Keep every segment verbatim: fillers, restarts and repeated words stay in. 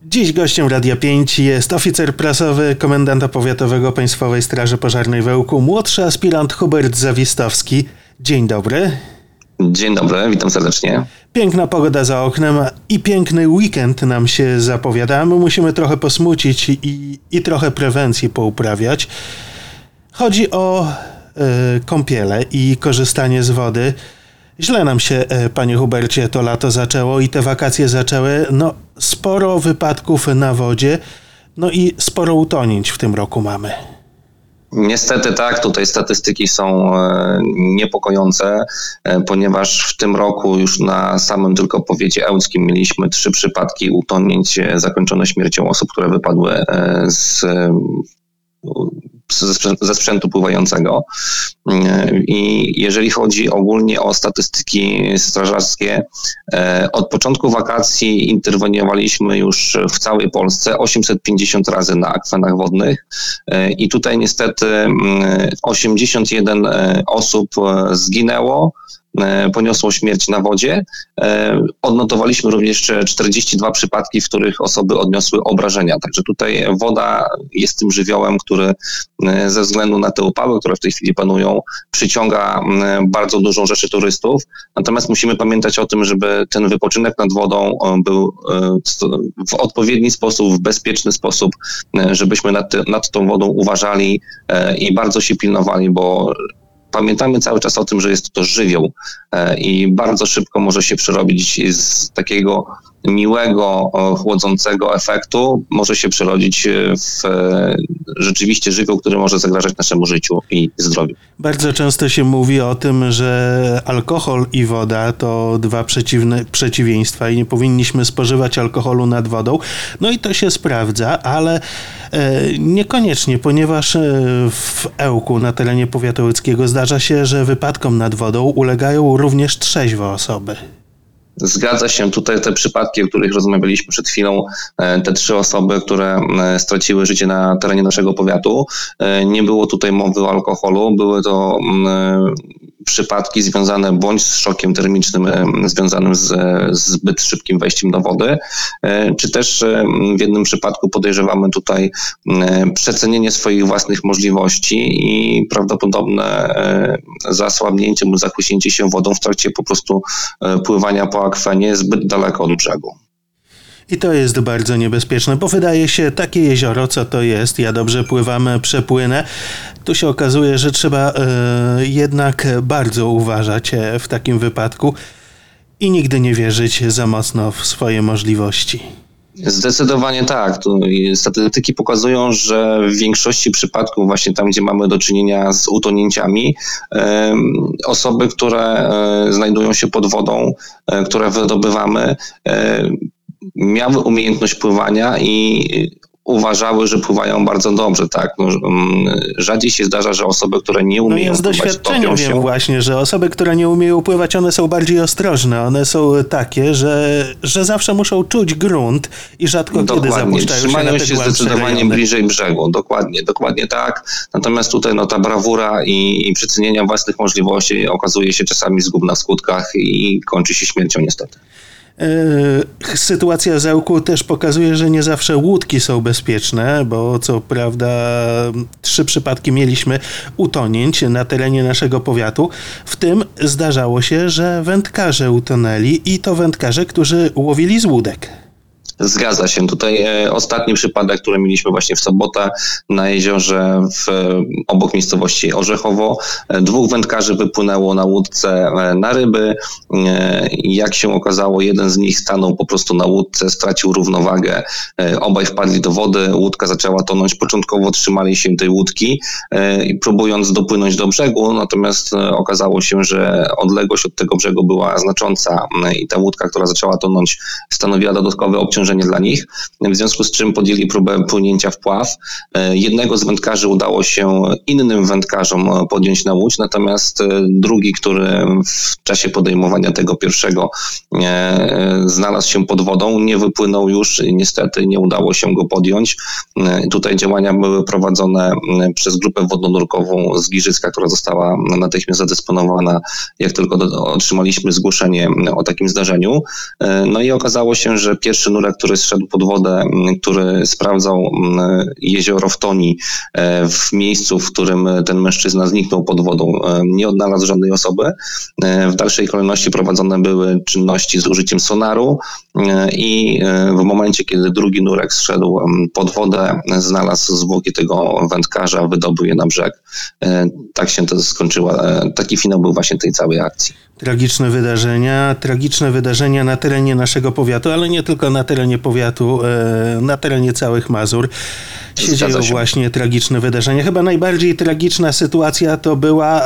Dziś gościem Radia pięć jest oficer prasowy komendanta powiatowego Państwowej Straży Pożarnej w Ełku, młodszy aspirant Hubert Zawistowski. Dzień dobry. Dzień dobry, witam serdecznie. Piękna pogoda za oknem i piękny weekend nam się zapowiada. My musimy trochę posmucić i, i trochę prewencji pouprawiać. Chodzi o y, kąpiele i korzystanie z wody. Źle nam się, panie Hubercie, to lato zaczęło i te wakacje zaczęły. No, sporo wypadków na wodzie, no i sporo utonięć w tym roku mamy. Niestety tak, tutaj statystyki są niepokojące, ponieważ w tym roku już na samym tylko powiecie ełckim mieliśmy trzy przypadki utonięć zakończone śmiercią osób, które wypadły z ze sprzętu pływającego. I jeżeli chodzi ogólnie o statystyki strażackie, od początku wakacji interweniowaliśmy już w całej Polsce osiemset pięćdziesiąt razy na akwenach wodnych i tutaj niestety osiemdziesiąt jeden osób zginęło, poniosło śmierć na wodzie. Odnotowaliśmy również czterdzieści dwa przypadki, w których osoby odniosły obrażenia. Także tutaj woda jest tym żywiołem, który ze względu na te upały, które w tej chwili panują, przyciąga bardzo dużą rzeszę turystów. Natomiast musimy pamiętać o tym, żeby ten wypoczynek nad wodą był w odpowiedni sposób, w bezpieczny sposób, żebyśmy nad, nad tą wodą uważali i bardzo się pilnowali, bo pamiętamy cały czas o tym, że jest to żywioł i bardzo szybko może się przerobić z takiego miłego, chłodzącego efektu, może się przerodzić w rzeczywiście żywioł, który może zagrażać naszemu życiu i zdrowiu. Bardzo często się mówi o tym, że alkohol i woda to dwa przeciwne przeciwieństwa i nie powinniśmy spożywać alkoholu nad wodą. No i to się sprawdza, ale e, niekoniecznie, ponieważ w Ełku na terenie powiatu łódzkiego zdarza się, że wypadkom nad wodą ulegają również trzeźwe osoby. Zgadza się. Tutaj te przypadki, o których rozmawialiśmy przed chwilą, te trzy osoby, które straciły życie na terenie naszego powiatu, nie było tutaj mowy o alkoholu. Były to przypadki związane bądź z szokiem termicznym związanym z zbyt szybkim wejściem do wody, czy też w jednym przypadku podejrzewamy tutaj przecenienie swoich własnych możliwości i prawdopodobne zasłabnięcie lub zachłyśnięcie się wodą w trakcie po prostu pływania po akwenie zbyt daleko od brzegu. I to jest bardzo niebezpieczne, bo wydaje się, takie jezioro, co to jest, ja dobrze pływam, przepłynę. Tu się okazuje, że trzeba y, jednak bardzo uważać w takim wypadku i nigdy nie wierzyć za mocno w swoje możliwości. Zdecydowanie tak. Tu statystyki pokazują, że w większości przypadków właśnie tam, gdzie mamy do czynienia z utonięciami, osoby, które znajdują się pod wodą, które wydobywamy, miały umiejętność pływania i uważały, że pływają bardzo dobrze, tak. No, rzadziej się zdarza, że osoby, które nie umieją no ja z pływać, doświadczenia topią wiem się. właśnie, że osoby, które nie umieją pływać, one są bardziej ostrożne. One są takie, że, że zawsze muszą czuć grunt i rzadko Dokładnie. kiedy zapuszczają Trzymają się na te się głębsze zdecydowanie rejony. bliżej brzegu. Dokładnie, dokładnie tak. Natomiast tutaj no, ta brawura i, i przecenienia własnych możliwości okazuje się czasami zgubna w skutkach i kończy się śmiercią niestety. Sytuacja z Ełku też pokazuje, że nie zawsze łódki są bezpieczne, bo co prawda trzy przypadki mieliśmy utonięć na terenie naszego powiatu. W tym zdarzało się, że wędkarze utonęli i to wędkarze, którzy łowili z łódek. Zgadza się. Tutaj e, ostatni przypadek, który mieliśmy właśnie w sobotę na jeziorze w, obok miejscowości Orzechowo. E, dwóch wędkarzy wypłynęło na łódce e, na ryby. E, jak się okazało, jeden z nich stanął po prostu na łódce, stracił równowagę. E, obaj wpadli do wody, łódka zaczęła tonąć. Początkowo trzymali się tej łódki, e, próbując dopłynąć do brzegu, natomiast e, okazało się, że odległość od tego brzegu była znacząca e, i ta łódka, która zaczęła tonąć, stanowiła dodatkowe obciążenie dla nich, w związku z czym podjęli próbę płynięcia w pław. Jednego z wędkarzy udało się innym wędkarzom podjąć na łódź, natomiast drugi, który w czasie podejmowania tego pierwszego znalazł się pod wodą, nie wypłynął już, niestety nie udało się go podjąć. Tutaj działania były prowadzone przez grupę wodnonurkową z Giżycka, która została natychmiast zadysponowana, jak tylko do, otrzymaliśmy zgłoszenie o takim zdarzeniu. No i okazało się, że pierwszy nurek, który zszedł pod wodę, który sprawdzał jezioro w Toni, w miejscu, w którym ten mężczyzna zniknął pod wodą, nie odnalazł żadnej osoby. W dalszej kolejności prowadzone były czynności z użyciem sonaru i w momencie, kiedy drugi nurek zszedł pod wodę, znalazł zwłoki tego wędkarza, wydobył je na brzeg. Tak się to skończyło. Taki finał był właśnie tej całej akcji. Tragiczne wydarzenia, tragiczne wydarzenia na terenie naszego powiatu, ale nie tylko na terenie powiatu, na terenie całych Mazur się dzieją właśnie tragiczne wydarzenia. Chyba najbardziej tragiczna sytuacja to była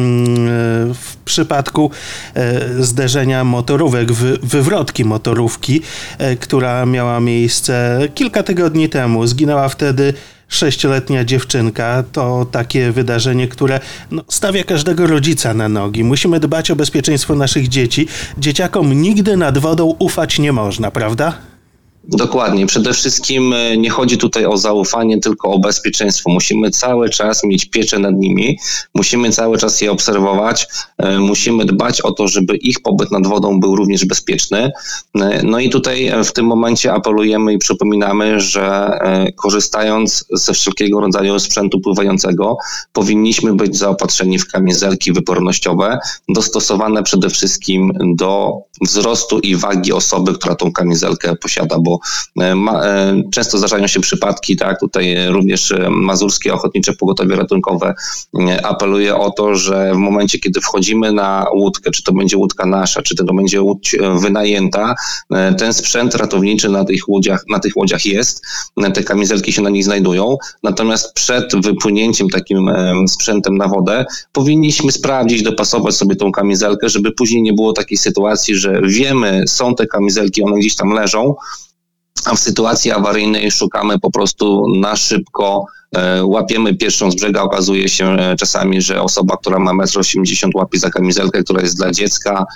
w przypadku zderzenia motorówek, wywrotki motorówki, która miała miejsce kilka tygodni temu. Zginęła wtedy sześcioletnia dziewczynka. To takie wydarzenie, które no, stawia każdego rodzica na nogi. Musimy dbać o bezpieczeństwo naszych dzieci. Dzieciakom nigdy nad wodą ufać nie można, prawda? Dokładnie. Przede wszystkim nie chodzi tutaj o zaufanie, tylko o bezpieczeństwo. Musimy cały czas mieć pieczę nad nimi, musimy cały czas je obserwować, musimy dbać o to, żeby ich pobyt nad wodą był również bezpieczny. No i tutaj w tym momencie apelujemy i przypominamy, że korzystając ze wszelkiego rodzaju sprzętu pływającego, powinniśmy być zaopatrzeni w kamizelki wypornościowe, dostosowane przede wszystkim do wzrostu i wagi osoby, która tą kamizelkę posiada, bo ma, często zdarzają się przypadki, tak, tutaj również Mazurskie Ochotnicze Pogotowie Ratunkowe apeluje o to, że w momencie, kiedy wchodzimy na łódkę, czy to będzie łódka nasza, czy to będzie łódź wynajęta, ten sprzęt ratowniczy na tych łodziach, na tych łodziach jest, te kamizelki się na nich znajdują, natomiast przed wypłynięciem takim sprzętem na wodę powinniśmy sprawdzić, dopasować sobie tą kamizelkę, żeby później nie było takiej sytuacji, że wiemy, są te kamizelki, one gdzieś tam leżą, a w sytuacji awaryjnej szukamy po prostu na szybko, łapiemy pierwszą z brzega, okazuje się czasami, że osoba, która ma metr osiemdziesiąt łapie za kamizelkę, która jest dla dziecka,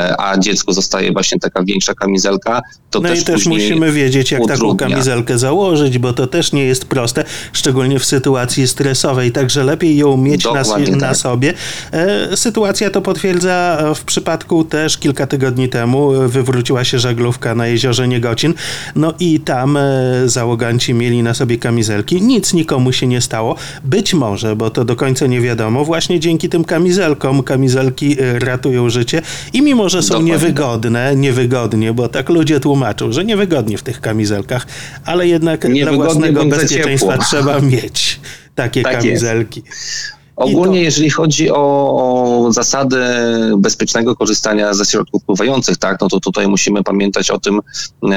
a dziecku zostaje właśnie taka większa kamizelka, to no też i też musimy wiedzieć, jak utrudnia. Taką kamizelkę założyć, bo to też nie jest proste, szczególnie w sytuacji stresowej, także lepiej ją mieć na, na tak. sobie. E, sytuacja to potwierdza w przypadku też kilka tygodni temu wywróciła się żaglówka na jeziorze Niegocin, no i tam e, załoganci mieli na sobie kamizelki, nic nikomu się nie stało. Być może, bo to do końca nie wiadomo, właśnie dzięki tym kamizelkom, kamizelki ratują życie i mimo, że są Dokładnie. niewygodne, niewygodnie, bo tak ludzie tłumaczą, że niewygodnie w tych kamizelkach, ale jednak dla własnego bezpieczeństwa trzeba mieć takie tak kamizelki. Jest. Ogólnie, to... jeżeli chodzi o, o zasady bezpiecznego korzystania ze środków pływających, tak, no to tutaj musimy pamiętać o tym,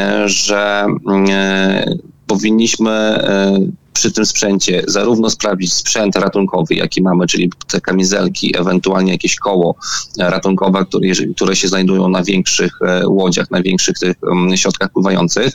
że e, powinniśmy e, przy tym sprzęcie zarówno sprawdzić sprzęt ratunkowy, jaki mamy, czyli te kamizelki, ewentualnie jakieś koło ratunkowe, które, które się znajdują na większych łodziach, na większych tych środkach pływających.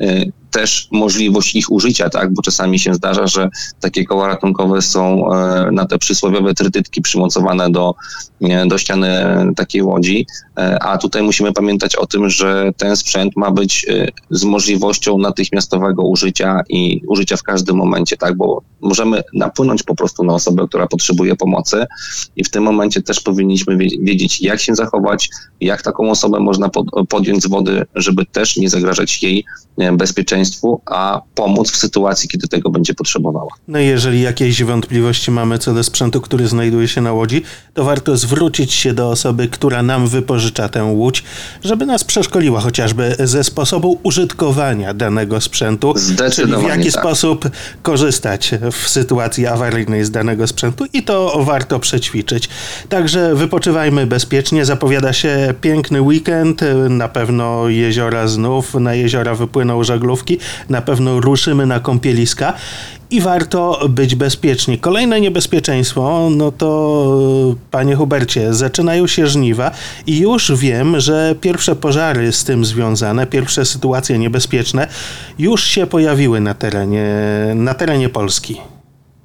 Też możliwość ich użycia, tak, bo czasami się zdarza, że takie koła ratunkowe są na te przysłowiowe trytytki przymocowane do, do ściany takiej łodzi, a tutaj musimy pamiętać o tym, że ten sprzęt ma być z możliwością natychmiastowego użycia i użycia w każdym momencie, tak, bo możemy napłynąć po prostu na osobę, która potrzebuje pomocy i w tym momencie też powinniśmy wiedzieć, jak się zachować, jak taką osobę można pod, podjąć z wody, żeby też nie zagrażać jej bezpieczeństwu, a pomóc w sytuacji, kiedy tego będzie potrzebowała. No i jeżeli jakieś wątpliwości mamy co do sprzętu, który znajduje się na łodzi, to warto zwrócić się do osoby, która nam wypożycza tę łódź, żeby nas przeszkoliła chociażby ze sposobu użytkowania danego sprzętu, czyli w jaki tak. sposób korzystać w sytuacji awaryjnej z danego sprzętu i to warto przećwiczyć. Także wypoczywajmy bezpiecznie, zapowiada się piękny weekend, na pewno jeziora znów, na jeziora wypłyną żaglówki, na pewno ruszymy na kąpieliska i warto być bezpieczni. Kolejne niebezpieczeństwo, no to panie Hubercie, zaczynają się żniwa i już wiem, że pierwsze pożary z tym związane, pierwsze sytuacje niebezpieczne już się pojawiły na terenie, na terenie Polski.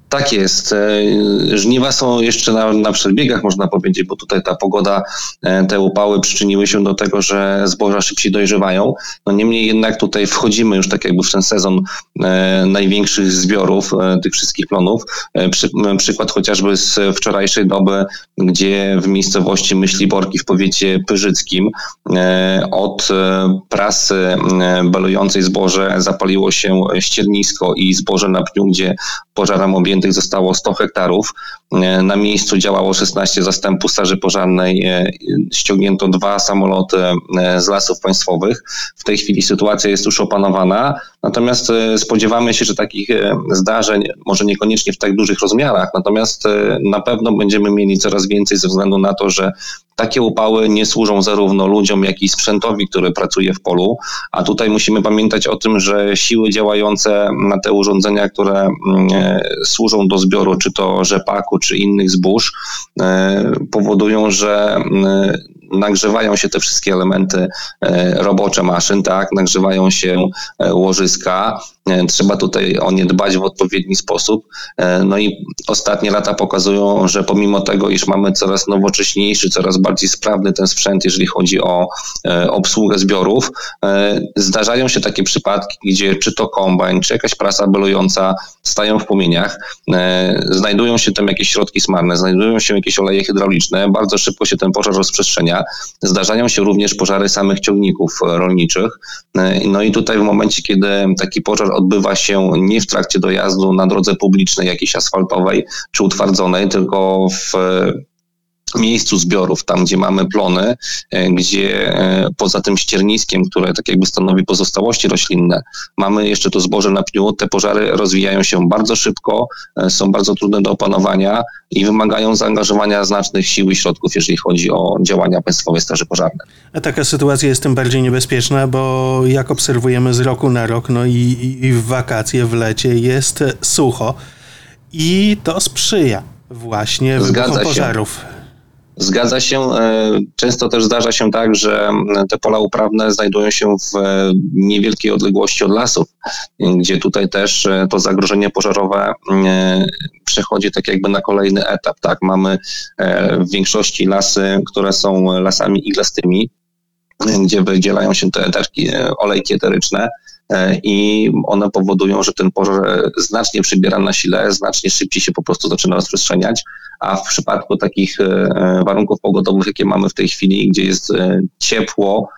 Tak jest. Żniwa są jeszcze na, na przedbiegach, można powiedzieć, bo tutaj ta pogoda, te upały przyczyniły się do tego, że zboża szybciej dojrzewają. No niemniej jednak tutaj wchodzimy już tak jakby w ten sezon e, największych zbiorów e, tych wszystkich plonów. E, przy, e, przykład chociażby z wczorajszej doby, gdzie w miejscowości Myśliborki w powiecie pyrzyckim e, od e, prasy e, belującej zboże zapaliło się ściernisko i zboże na pniu, gdzie pożarem objętych zostało sto hektarów. Na miejscu działało szesnaście zastępów straży pożarnej. Ściągnięto dwa samoloty z Lasów Państwowych. W tej chwili sytuacja jest już opanowana. Natomiast spodziewamy się, że takich zdarzeń, może niekoniecznie w tak dużych rozmiarach, natomiast na pewno będziemy mieli coraz więcej ze względu na to, że takie upały nie służą zarówno ludziom, jak i sprzętowi, który pracuje w polu, a tutaj musimy pamiętać o tym, że siły działające na te urządzenia, które służą do zbioru, czy to rzepaku, czy innych zbóż, powodują, że nagrzewają się te wszystkie elementy robocze maszyn, tak, nagrzewają się łożyska. Trzeba tutaj o nie dbać w odpowiedni sposób. No i ostatnie lata pokazują, że pomimo tego, iż mamy coraz nowocześniejszy, coraz bardziej sprawny ten sprzęt, jeżeli chodzi o obsługę zbiorów, zdarzają się takie przypadki, gdzie czy to kombajn, czy jakaś prasa belująca stają w płomieniach, znajdują się tam jakieś środki smarne, znajdują się jakieś oleje hydrauliczne, bardzo szybko się ten pożar rozprzestrzenia. Zdarzają się również pożary samych ciągników rolniczych. No i tutaj w momencie, kiedy taki pożar odbywa się nie w trakcie dojazdu na drodze publicznej, jakiejś asfaltowej czy utwardzonej, tylko w miejscu zbiorów, tam gdzie mamy plony, gdzie poza tym ścierniskiem, które tak jakby stanowi pozostałości roślinne, mamy jeszcze to zboże na pniu, te pożary rozwijają się bardzo szybko, są bardzo trudne do opanowania i wymagają zaangażowania znacznych sił i środków, jeżeli chodzi o działania Państwowej Straży Pożarnej. A taka sytuacja jest tym bardziej niebezpieczna, bo jak obserwujemy z roku na rok, no i, i w wakacje, w lecie jest sucho i to sprzyja właśnie wybuchom pożarów. Zgadza się. Często też zdarza się tak, że te pola uprawne znajdują się w niewielkiej odległości od lasów, gdzie tutaj też to zagrożenie pożarowe przechodzi tak jakby na kolejny etap. Tak, mamy w większości lasy, które są lasami iglastymi, gdzie wydzielają się te eterki, olejki eteryczne, i one powodują, że ten pożar znacznie przybiera na sile, znacznie szybciej się po prostu zaczyna rozprzestrzeniać, a w przypadku takich warunków pogodowych, jakie mamy w tej chwili, gdzie jest ciepło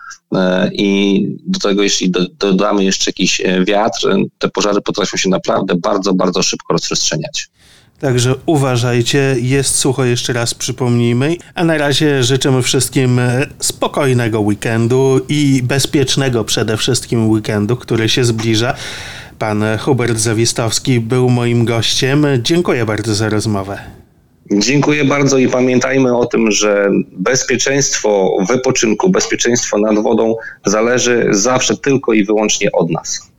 i do tego jeśli dodamy jeszcze jakiś wiatr, te pożary potrafią się naprawdę bardzo, bardzo szybko rozprzestrzeniać. Także uważajcie, jest sucho, jeszcze raz przypomnijmy. A na razie życzymy wszystkim spokojnego weekendu i bezpiecznego przede wszystkim weekendu, który się zbliża. Pan Hubert Zawistowski był moim gościem. Dziękuję bardzo za rozmowę. Dziękuję bardzo i pamiętajmy o tym, że bezpieczeństwo wypoczynku, bezpieczeństwo nad wodą zależy zawsze tylko i wyłącznie od nas.